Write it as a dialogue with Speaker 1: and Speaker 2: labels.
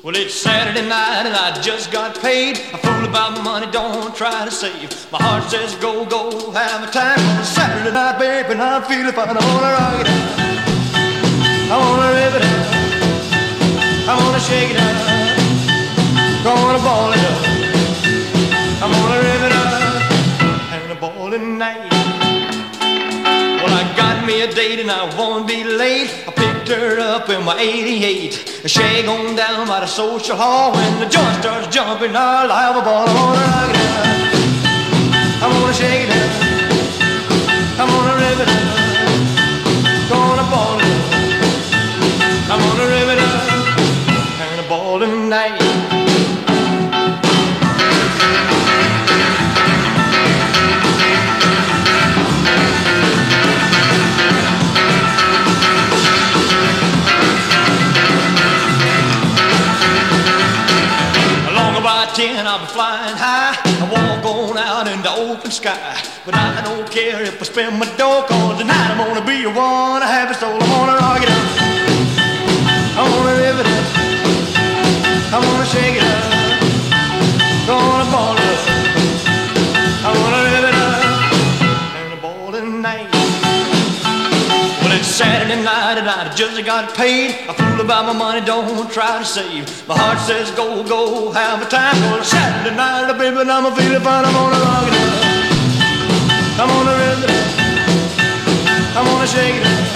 Speaker 1: Well, it's Saturday night and I just got paid. I fool about money, don't try to save. My heart says go, go, have a time on a Saturday night, baby, and I'm feeling fine. I wanna rock it out, I wanna rip it out, I wanna shake it out, I wanna ball it up, I wanna rip it out, and a ball tonight. Well, I got me a date and I won't be late. I picked her up in my 88. Shag on down by the social hall. When the joint starts jumping, I'll have a ball. I wanna rock it out, I wanna shake it out, I wanna rip it out, gonna ball it up, I wanna rip it out, and a ball tonight. I'll be flying high, I walk on out in the open sky. But I don't care if I spend my dough, 'cause tonight I'm gonna be a one, a happy soul. I wanna rock it out, I wanna rip it up, I wanna shake it out, gonna ball it up, I wanna rip it up, and a ball tonight. Well, it's Saturday night and I just got paid. I fool about my money, don't try to save. My heart says go, go, have a time. Well, Saturday night, baby, and I'm feeling fine. I'm gonna rock it out, I'm gonna rip it up, I'm gonna shake it out,